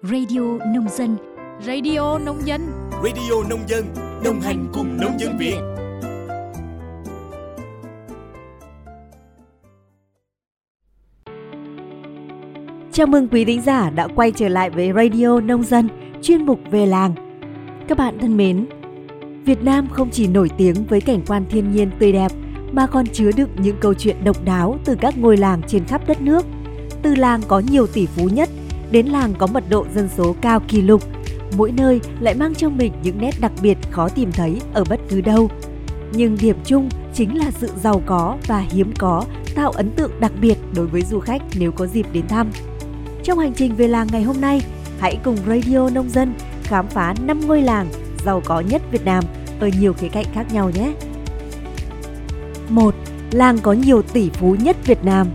Radio Nông Dân. Radio Nông Dân. Radio Nông Dân, đồng hành cùng nông dân Việt. Chào mừng quý thính giả đã quay trở lại với Radio Nông Dân, chuyên mục về làng. Các bạn thân mến, Việt Nam không chỉ nổi tiếng với cảnh quan thiên nhiên tươi đẹp mà còn chứa đựng những câu chuyện độc đáo từ các ngôi làng trên khắp đất nước. Từ làng có nhiều tỷ phú nhất đến làng có mật độ dân số cao kỷ lục, mỗi nơi lại mang trong mình những nét đặc biệt khó tìm thấy ở bất cứ đâu. Nhưng điểm chung chính là sự giàu có và hiếm có tạo ấn tượng đặc biệt đối với du khách nếu có dịp đến thăm. Trong hành trình về làng ngày hôm nay, hãy cùng Radio Nông Dân khám phá 5 ngôi làng giàu có nhất Việt Nam ở nhiều khía cạnh khác nhau nhé. 1. Làng có nhiều tỷ phú nhất Việt Nam.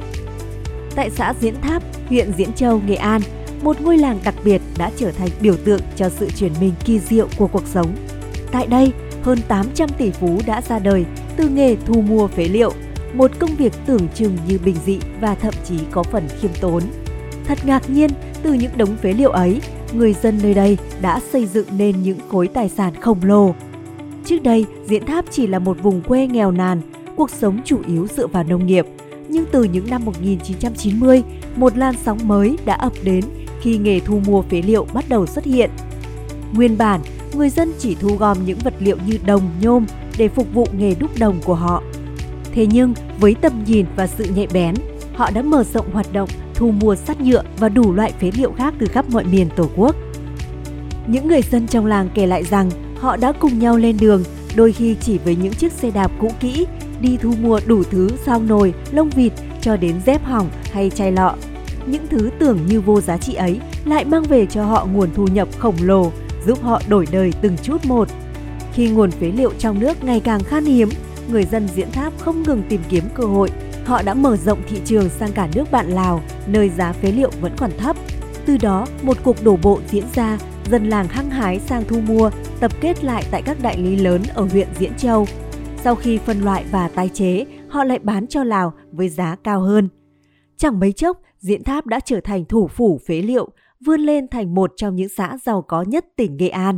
Tại xã Diễn Tháp, huyện Diễn Châu, Nghệ An, một ngôi làng đặc biệt đã trở thành biểu tượng cho sự chuyển mình kỳ diệu của cuộc sống. Tại đây, hơn 800 tỷ phú đã ra đời từ nghề thu mua phế liệu, một công việc tưởng chừng như bình dị và thậm chí có phần khiêm tốn. Thật ngạc nhiên, từ những đống phế liệu ấy, người dân nơi đây đã xây dựng nên những khối tài sản khổng lồ. Trước đây, Diễn Tháp chỉ là một vùng quê nghèo nàn, cuộc sống chủ yếu dựa vào nông nghiệp. Nhưng từ những năm 1990, một làn sóng mới đã ập đến khi nghề thu mua phế liệu bắt đầu xuất hiện. Nguyên bản, người dân chỉ thu gom những vật liệu như đồng, nhôm để phục vụ nghề đúc đồng của họ. Thế nhưng, với tầm nhìn và sự nhạy bén, họ đã mở rộng hoạt động thu mua sắt nhựa và đủ loại phế liệu khác từ khắp mọi miền Tổ quốc. Những người dân trong làng kể lại rằng họ đã cùng nhau lên đường, đôi khi chỉ với những chiếc xe đạp cũ kỹ, đi thu mua đủ thứ sao nồi, lông vịt cho đến dép hỏng hay chai lọ. Những thứ tưởng như vô giá trị ấy lại mang về cho họ nguồn thu nhập khổng lồ, giúp họ đổi đời từng chút một. Khi nguồn phế liệu trong nước ngày càng khan hiếm, người dân Diễn Tháp không ngừng tìm kiếm cơ hội. Họ đã mở rộng thị trường sang cả nước bạn Lào, nơi giá phế liệu vẫn còn thấp. Từ đó, một cuộc đổ bộ diễn ra, dân làng hăng hái sang thu mua, tập kết lại tại các đại lý lớn ở huyện Diễn Châu. Sau khi phân loại và tái chế, họ lại bán cho Lào với giá cao hơn. Chẳng mấy chốc, Diễn Tháp đã trở thành thủ phủ phế liệu, vươn lên thành một trong những xã giàu có nhất tỉnh Nghệ An.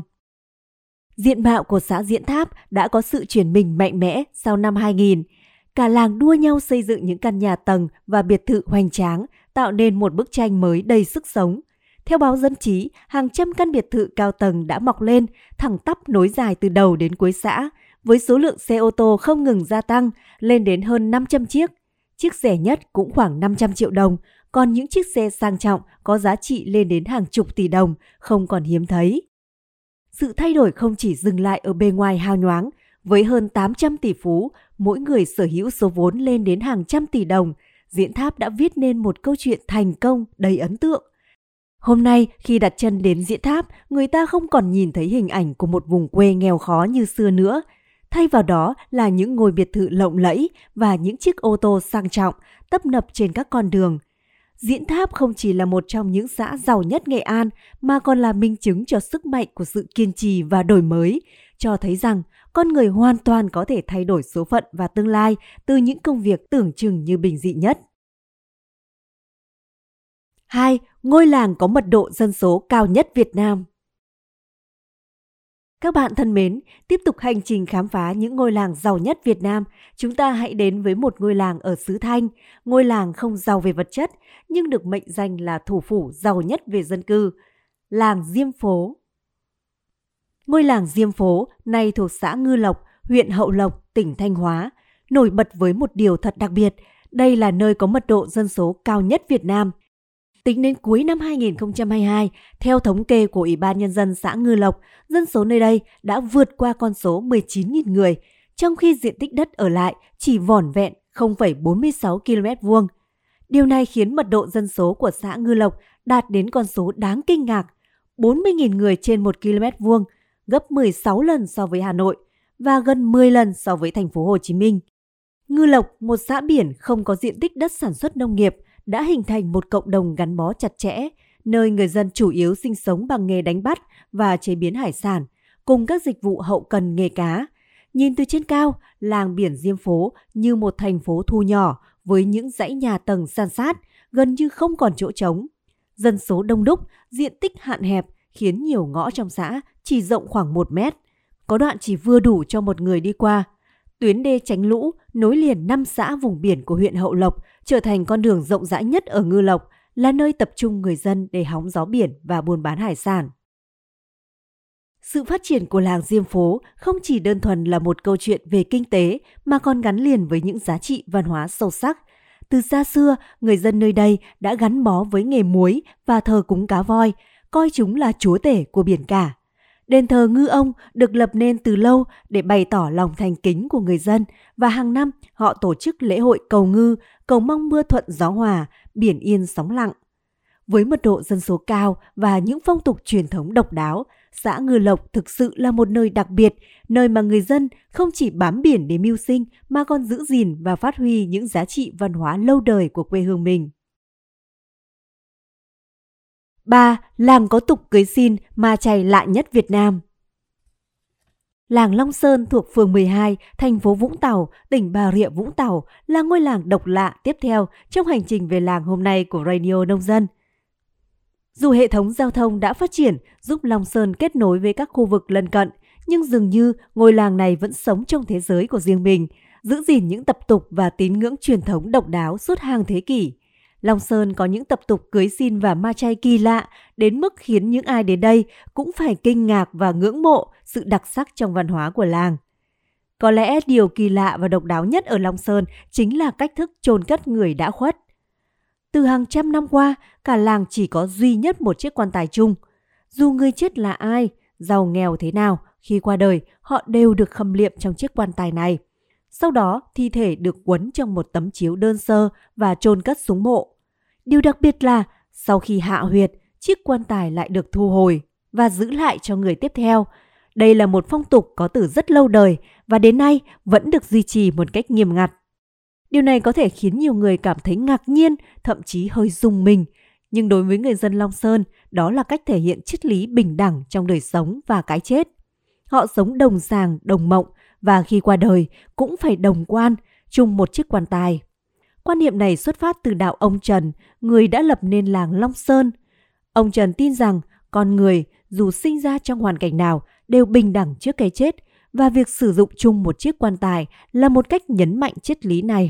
Diện mạo của xã Diễn Tháp đã có sự chuyển mình mạnh mẽ sau năm 2000. Cả làng đua nhau xây dựng những căn nhà tầng và biệt thự hoành tráng, tạo nên một bức tranh mới đầy sức sống. Theo báo Dân trí, hàng trăm căn biệt thự cao tầng đã mọc lên, thẳng tắp nối dài từ đầu đến cuối xã, với số lượng xe ô tô không ngừng gia tăng, lên đến hơn 500 chiếc. Chiếc rẻ nhất cũng khoảng 500 triệu đồng, còn những chiếc xe sang trọng có giá trị lên đến hàng chục tỷ đồng, không còn hiếm thấy. Sự thay đổi không chỉ dừng lại ở bề ngoài hào nhoáng, với hơn 800 tỷ phú, mỗi người sở hữu số vốn lên đến hàng trăm tỷ đồng, Diễn Tháp đã viết nên một câu chuyện thành công đầy ấn tượng. Hôm nay, khi đặt chân đến Diễn Tháp, người ta không còn nhìn thấy hình ảnh của một vùng quê nghèo khó như xưa nữa. Thay vào đó là những ngôi biệt thự lộng lẫy và những chiếc ô tô sang trọng tấp nập trên các con đường. Diễn Tháp không chỉ là một trong những xã giàu nhất Nghệ An mà còn là minh chứng cho sức mạnh của sự kiên trì và đổi mới, cho thấy rằng con người hoàn toàn có thể thay đổi số phận và tương lai từ những công việc tưởng chừng như bình dị nhất. 2. Ngôi làng có mật độ dân số cao nhất Việt Nam. Các bạn thân mến, tiếp tục hành trình khám phá những ngôi làng giàu nhất Việt Nam, chúng ta hãy đến với một ngôi làng ở xứ Thanh, ngôi làng không giàu về vật chất nhưng được mệnh danh là thủ phủ giàu nhất về dân cư, làng Diêm Phố. Ngôi làng Diêm Phố nay thuộc xã Ngư Lộc, huyện Hậu Lộc, tỉnh Thanh Hóa, nổi bật với một điều thật đặc biệt, đây là nơi có mật độ dân số cao nhất Việt Nam. Tính đến cuối năm 2022, theo thống kê của Ủy ban Nhân dân xã Ngư Lộc, dân số nơi đây đã vượt qua con số 19.000 người, trong khi diện tích đất ở lại chỉ vỏn vẹn 0,46 km². Điều này khiến mật độ dân số của xã Ngư Lộc đạt đến con số đáng kinh ngạc, 40.000 người trên 1 km², gấp 16 lần so với Hà Nội và gần 10 lần so với thành phố Hồ Chí Minh. Ngư Lộc, một xã biển không có diện tích đất sản xuất nông nghiệp, đã hình thành một cộng đồng gắn bó chặt chẽ, nơi người dân chủ yếu sinh sống bằng nghề đánh bắt và chế biến hải sản, cùng các dịch vụ hậu cần nghề cá. Nhìn từ trên cao, làng biển Diêm Phố như một thành phố thu nhỏ với những dãy nhà tầng san sát, gần như không còn chỗ trống. dân số đông đúc, diện tích hạn hẹp khiến nhiều ngõ trong xã chỉ rộng khoảng 1 mét, có đoạn chỉ vừa đủ cho một người đi qua. Tuyến đê tránh lũ nối liền 5 xã vùng biển của huyện Hậu Lộc trở thành con đường rộng rãi nhất ở Ngư Lộc, là nơi tập trung người dân để hóng gió biển và buôn bán hải sản. Sự phát triển của làng Diêm Phố không chỉ đơn thuần là một câu chuyện về kinh tế mà còn gắn liền với những giá trị văn hóa sâu sắc. Từ xa xưa, người dân nơi đây đã gắn bó với nghề muối và thờ cúng cá voi, coi chúng là chúa tể của biển cả. Đền thờ Ngư Ông được lập nên từ lâu để bày tỏ lòng thành kính của người dân, và hàng năm họ tổ chức lễ hội cầu ngư, cầu mong mưa thuận gió hòa, biển yên sóng lặng. Với mật độ dân số cao và những phong tục truyền thống độc đáo, xã Ngư Lộc thực sự là một nơi đặc biệt, nơi mà người dân không chỉ bám biển để mưu sinh mà còn giữ gìn và phát huy những giá trị văn hóa lâu đời của quê hương mình. 3. Làng có tục cưới xin ma chay lạ nhất Việt Nam. Làng Long Sơn thuộc phường 12, thành phố Vũng Tàu, tỉnh Bà Rịa Vũng Tàu là ngôi làng độc lạ tiếp theo trong hành trình về làng hôm nay của Radio Nông Dân. Dù hệ thống giao thông đã phát triển giúp Long Sơn kết nối với các khu vực lân cận, nhưng dường như ngôi làng này vẫn sống trong thế giới của riêng mình, giữ gìn những tập tục và tín ngưỡng truyền thống độc đáo suốt hàng thế kỷ. Long Sơn có những tập tục cưới xin và ma chay kỳ lạ đến mức khiến những ai đến đây cũng phải kinh ngạc và ngưỡng mộ sự đặc sắc trong văn hóa của làng. Có lẽ điều kỳ lạ và độc đáo nhất ở Long Sơn chính là cách thức chôn cất người đã khuất. Từ hàng trăm năm qua, cả làng chỉ có duy nhất một chiếc quan tài chung. Dù người chết là ai, giàu nghèo thế nào, khi qua đời, họ đều được khâm liệm trong chiếc quan tài này. Sau đó, thi thể được quấn trong một tấm chiếu đơn sơ và chôn cất xuống mộ. Điều đặc biệt là, sau khi hạ huyệt, chiếc quan tài lại được thu hồi và giữ lại cho người tiếp theo. Đây là một phong tục có từ rất lâu đời và đến nay vẫn được duy trì một cách nghiêm ngặt. Điều này có thể khiến nhiều người cảm thấy ngạc nhiên, thậm chí hơi rùng mình. Nhưng đối với người dân Long Sơn, đó là cách thể hiện triết lý bình đẳng trong đời sống và cái chết. Họ sống đồng sàng, đồng mộng và khi qua đời cũng phải đồng quan, chung một chiếc quan tài. Quan niệm này xuất phát từ đạo ông Trần, người đã lập nên làng Long Sơn. Ông Trần tin rằng con người dù sinh ra trong hoàn cảnh nào đều bình đẳng trước cái chết, và việc sử dụng chung một chiếc quan tài là một cách nhấn mạnh triết lý này.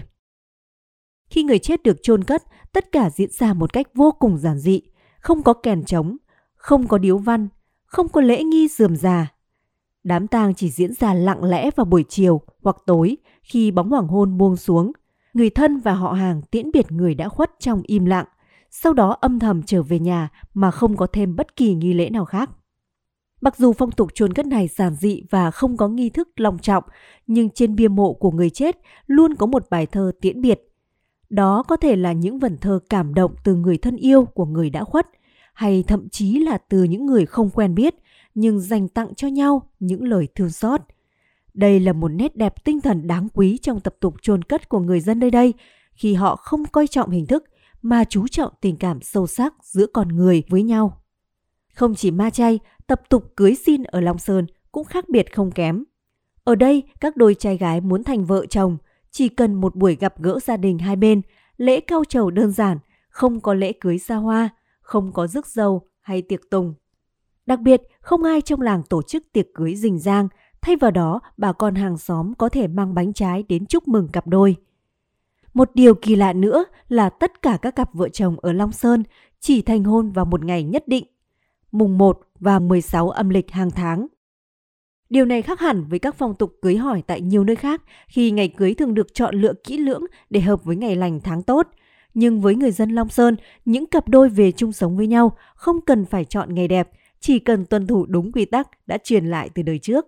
Khi người chết được chôn cất, tất cả diễn ra một cách vô cùng giản dị, không có kèn trống, không có điếu văn, không có lễ nghi rườm rà. Đám tang chỉ diễn ra lặng lẽ vào buổi chiều hoặc tối khi bóng hoàng hôn buông xuống. Người thân và họ hàng tiễn biệt người đã khuất trong im lặng, sau đó âm thầm trở về nhà mà không có thêm bất kỳ nghi lễ nào khác. Mặc dù phong tục chôn cất này giản dị và không có nghi thức long trọng, nhưng trên bia mộ của người chết luôn có một bài thơ tiễn biệt. Đó có thể là những vần thơ cảm động từ người thân yêu của người đã khuất, hay thậm chí là từ những người không quen biết, nhưng dành tặng cho nhau những lời thương xót. Đây là một nét đẹp tinh thần đáng quý trong tập tục chôn cất của người dân nơi đây, khi họ không coi trọng hình thức mà chú trọng tình cảm sâu sắc giữa con người với nhau. Không chỉ ma chay, tập tục cưới xin ở Long Sơn cũng khác biệt không kém. Ở đây, các đôi trai gái muốn thành vợ chồng chỉ cần một buổi gặp gỡ gia đình hai bên, lễ cau trầu đơn giản, không có lễ cưới xa hoa, không có rước dâu hay tiệc tùng. Đặc biệt, không ai trong làng tổ chức tiệc cưới rình rang, thay vào đó bà con hàng xóm có thể mang bánh trái đến chúc mừng cặp đôi. Một điều kỳ lạ nữa là tất cả các cặp vợ chồng ở Long Sơn chỉ thành hôn vào một ngày nhất định, mùng 1 và 16 âm lịch hàng tháng. Điều này khác hẳn với các phong tục cưới hỏi tại nhiều nơi khác, khi ngày cưới thường được chọn lựa kỹ lưỡng để hợp với ngày lành tháng tốt. Nhưng với người dân Long Sơn, những cặp đôi về chung sống với nhau không cần phải chọn ngày đẹp, chỉ cần tuân thủ đúng quy tắc đã truyền lại từ đời trước.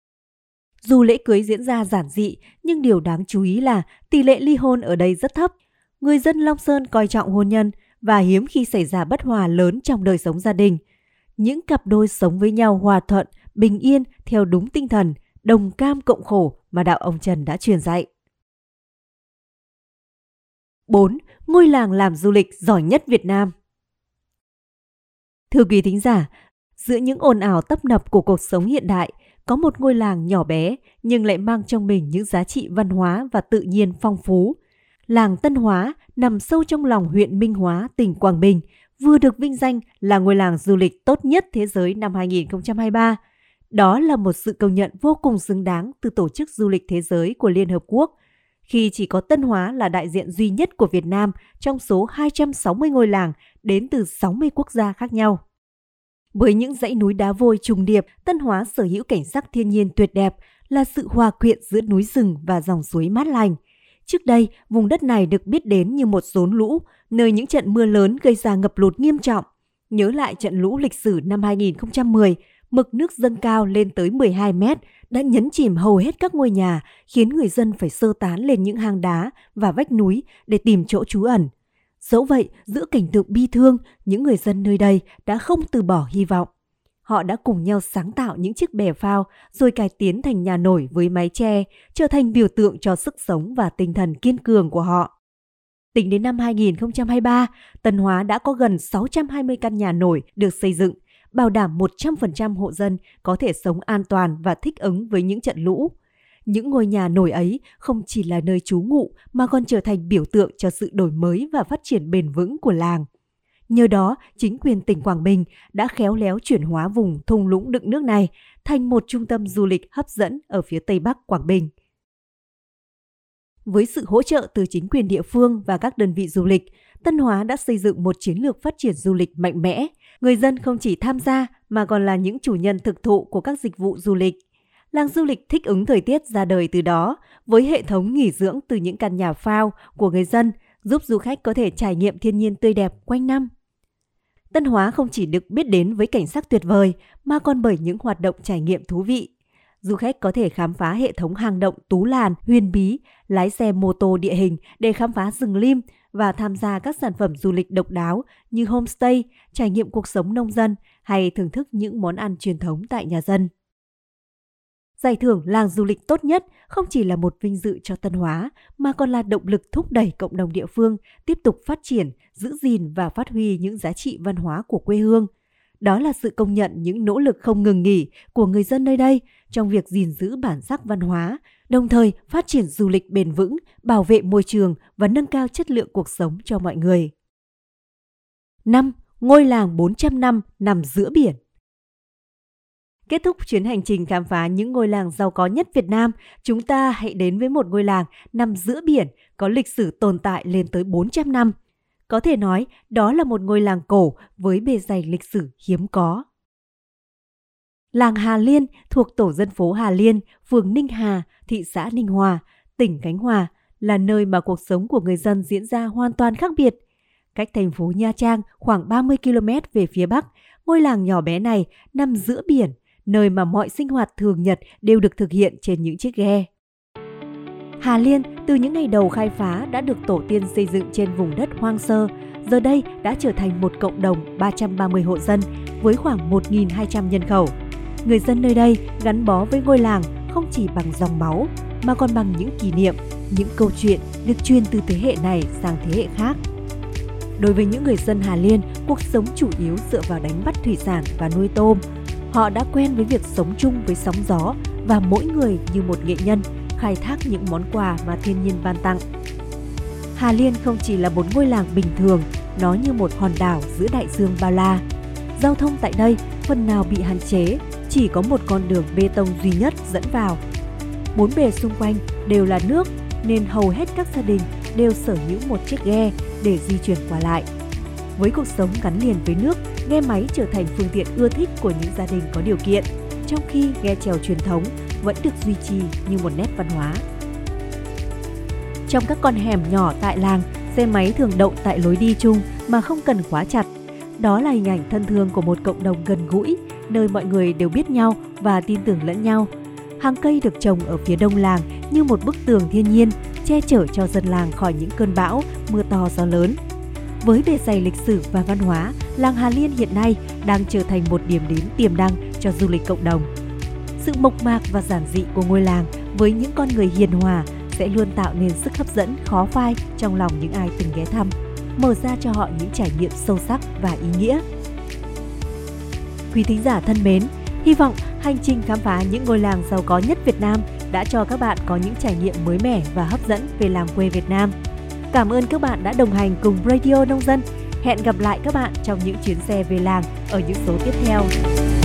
Dù lễ cưới diễn ra giản dị, nhưng điều đáng chú ý là tỷ lệ ly hôn ở đây rất thấp. Người dân Long Sơn coi trọng hôn nhân và hiếm khi xảy ra bất hòa lớn trong đời sống gia đình. Những cặp đôi sống với nhau hòa thuận, bình yên theo đúng tinh thần đồng cam cộng khổ mà đạo ông Trần đã truyền dạy. 4. Ngôi làng làm du lịch giỏi nhất Việt Nam. Thưa quý thính giả, giữa những ồn ào tấp nập của cuộc sống hiện đại, có một ngôi làng nhỏ bé nhưng lại mang trong mình những giá trị văn hóa và tự nhiên phong phú. Làng Tân Hóa nằm sâu trong lòng huyện Minh Hóa, tỉnh Quảng Bình, vừa được vinh danh là ngôi làng du lịch tốt nhất thế giới năm 2023. Đó là một sự công nhận vô cùng xứng đáng từ Tổ chức Du lịch Thế giới của Liên Hợp Quốc, khi chỉ có Tân Hóa là đại diện duy nhất của Việt Nam trong số 260 ngôi làng đến từ 60 quốc gia khác nhau. Với những dãy núi đá vôi trùng điệp, Tân Hóa sở hữu cảnh sắc thiên nhiên tuyệt đẹp, là sự hòa quyện giữa núi rừng và dòng suối mát lành. Trước đây, vùng đất này được biết đến như một rốn lũ, nơi những trận mưa lớn gây ra ngập lụt nghiêm trọng. Nhớ lại trận lũ lịch sử năm 2010, mực nước dâng cao lên tới 12 mét đã nhấn chìm hầu hết các ngôi nhà, khiến người dân phải sơ tán lên những hang đá và vách núi để tìm chỗ trú ẩn. Dẫu vậy, giữa cảnh tượng bi thương, những người dân nơi đây đã không từ bỏ hy vọng. Họ đã cùng nhau sáng tạo những chiếc bè phao rồi cải tiến thành nhà nổi với mái che, trở thành biểu tượng cho sức sống và tinh thần kiên cường của họ. Tính đến năm 2023, Tân Hóa đã có gần 620 căn nhà nổi được xây dựng, bảo đảm 100% hộ dân có thể sống an toàn và thích ứng với những trận lũ. Những ngôi nhà nổi ấy không chỉ là nơi trú ngụ mà còn trở thành biểu tượng cho sự đổi mới và phát triển bền vững của làng. Nhờ đó, chính quyền tỉnh Quảng Bình đã khéo léo chuyển hóa vùng thung lũng đựng nước này thành một trung tâm du lịch hấp dẫn ở phía Tây Bắc Quảng Bình. Với sự hỗ trợ từ chính quyền địa phương và các đơn vị du lịch, Tân Hóa đã xây dựng một chiến lược phát triển du lịch mạnh mẽ. Người dân không chỉ tham gia mà còn là những chủ nhân thực thụ của các dịch vụ du lịch. Làng du lịch thích ứng thời tiết ra đời từ đó, với hệ thống nghỉ dưỡng từ những căn nhà phao của người dân, giúp du khách có thể trải nghiệm thiên nhiên tươi đẹp quanh năm. Tân Hóa không chỉ được biết đến với cảnh sắc tuyệt vời, mà còn bởi những hoạt động trải nghiệm thú vị. Du khách có thể khám phá hệ thống hang động Tú Làn, huyền bí, lái xe mô tô địa hình để khám phá rừng lim và tham gia các sản phẩm du lịch độc đáo như homestay, trải nghiệm cuộc sống nông dân hay thưởng thức những món ăn truyền thống tại nhà dân. Giải thưởng làng du lịch tốt nhất không chỉ là một vinh dự cho Tân Hóa mà còn là động lực thúc đẩy cộng đồng địa phương tiếp tục phát triển, giữ gìn và phát huy những giá trị văn hóa của quê hương. Đó là sự công nhận những nỗ lực không ngừng nghỉ của người dân nơi đây trong việc gìn giữ bản sắc văn hóa, đồng thời phát triển du lịch bền vững, bảo vệ môi trường và nâng cao chất lượng cuộc sống cho mọi người. 5. Ngôi làng 400 năm nằm giữa biển. Kết thúc chuyến hành trình khám phá những ngôi làng giàu có nhất Việt Nam, chúng ta hãy đến với một ngôi làng nằm giữa biển có lịch sử tồn tại lên tới 400 năm. Có thể nói, đó là một ngôi làng cổ với bề dày lịch sử hiếm có. Làng Hà Liên thuộc tổ dân phố Hà Liên, phường Ninh Hà, thị xã Ninh Hòa, tỉnh Khánh Hòa, là nơi mà cuộc sống của người dân diễn ra hoàn toàn khác biệt. Cách thành phố Nha Trang khoảng 30 km về phía bắc, ngôi làng nhỏ bé này nằm giữa biển, nơi mà mọi sinh hoạt thường nhật đều được thực hiện trên những chiếc ghe. Hà Liên từ những ngày đầu khai phá đã được tổ tiên xây dựng trên vùng đất hoang sơ, giờ đây đã trở thành một cộng đồng 330 hộ dân với khoảng 1.200 nhân khẩu. Người dân nơi đây gắn bó với ngôi làng không chỉ bằng dòng máu mà còn bằng những kỷ niệm, những câu chuyện được truyền từ thế hệ này sang thế hệ khác. Đối với những người dân Hà Liên, cuộc sống chủ yếu dựa vào đánh bắt thủy sản và nuôi tôm. Họ đã quen với việc sống chung với sóng gió và mỗi người như một nghệ nhân khai thác những món quà mà thiên nhiên ban tặng. Hà Liên không chỉ là một ngôi làng bình thường, nó như một hòn đảo giữa đại dương bao la. Giao thông tại đây phần nào bị hạn chế, chỉ có một con đường bê tông duy nhất dẫn vào. Bốn bề xung quanh đều là nước nên hầu hết các gia đình đều sở hữu một chiếc ghe để di chuyển qua lại. Với cuộc sống gắn liền với nước, ghe máy trở thành phương tiện ưa thích của những gia đình có điều kiện, trong khi ghe chèo truyền thống vẫn được duy trì như một nét văn hóa. Trong các con hẻm nhỏ tại làng, xe máy thường đậu tại lối đi chung mà không cần khóa chặt. Đó là hình ảnh thân thương của một cộng đồng gần gũi, nơi mọi người đều biết nhau và tin tưởng lẫn nhau. Hàng cây được trồng ở phía đông làng như một bức tường thiên nhiên, che chở cho dân làng khỏi những cơn bão, mưa to gió lớn. Với bề dày lịch sử và văn hóa, làng Hà Liên hiện nay đang trở thành một điểm đến tiềm năng cho du lịch cộng đồng. Sự mộc mạc và giản dị của ngôi làng với những con người hiền hòa sẽ luôn tạo nên sức hấp dẫn khó phai trong lòng những ai từng ghé thăm, mở ra cho họ những trải nghiệm sâu sắc và ý nghĩa. Quý thính giả thân mến, hy vọng hành trình khám phá những ngôi làng giàu có nhất Việt Nam đã cho các bạn có những trải nghiệm mới mẻ và hấp dẫn về làng quê Việt Nam. Cảm ơn các bạn đã đồng hành cùng Radio Nông Dân. Hẹn gặp lại các bạn trong những chuyến xe về làng ở những số tiếp theo.